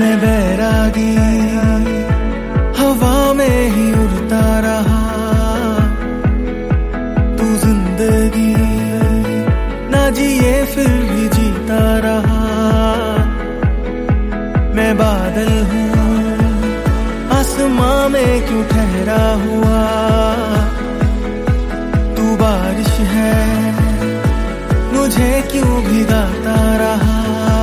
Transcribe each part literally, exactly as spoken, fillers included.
मैं बैरागी हवा में ही उड़ता रहा, तू जिंदगी ना जिए फिर भी जीता रहा। मैं बादल हूँ आसमां में क्यों ठहरा हुआ, तू बारिश है मुझे क्यों भिगाता रहा।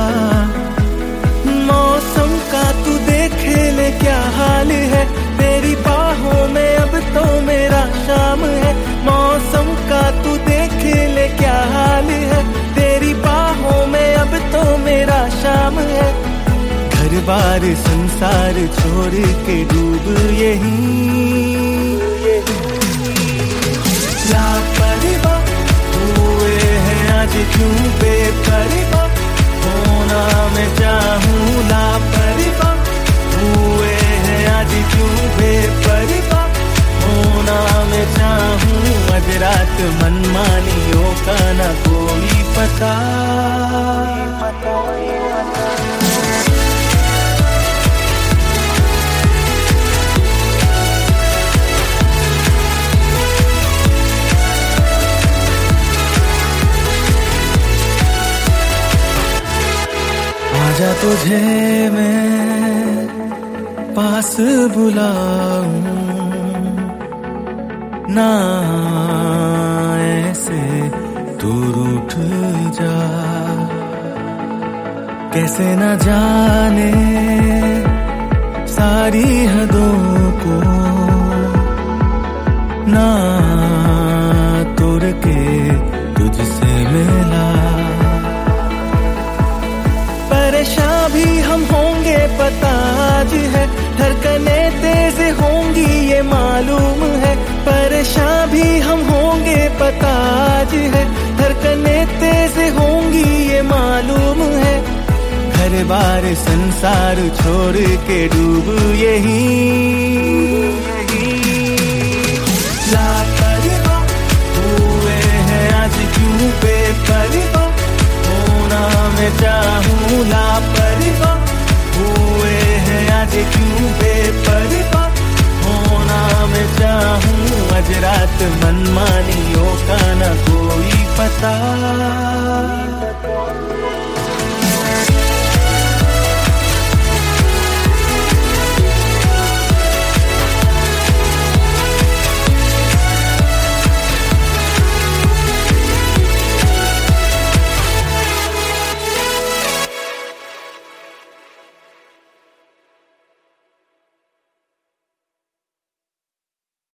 मौसम का तू देखे ले क्या हाल है, तेरी बाहों में अब तो मेरा शाम है। मौसम का तू देखे ले क्या हाल है, तेरी बाहों में अब तो मेरा शाम है। घर बार संसार छोड़ के डूब यहीं लापरवाह हुए हैं आज क्यों बेपरवाह होना मैं चाहूँ। लापरवाह हुए हैं आज क्यों बेपरवाह होना मैं चाहूँ। आज रात मनमानियों का ना कोई पता। आजा तुझे मैं पास बुलाऊं ना ऐसे तू रूठ जा, कैसे न जाने सारी हदों को ना तोड़ के तुझसे मिला। परेशान भी हम होंगे पता आज है, धड़कने तेज होंगी ये मालूम है। परेशान भी हम होंगे पता आज है, धड़कने तेज होंगी ये मालूम है। घर बार संसार छोड़ के डूब यहीं लापरवाह हुए हैं आज क्यों बेपरवाह होना मैं चाहूँ। लापरवाह हुए हैं आज क्यों बेपरवाह होना मैं चाहूँ। आज रात मनमानियों का ना कोई पता।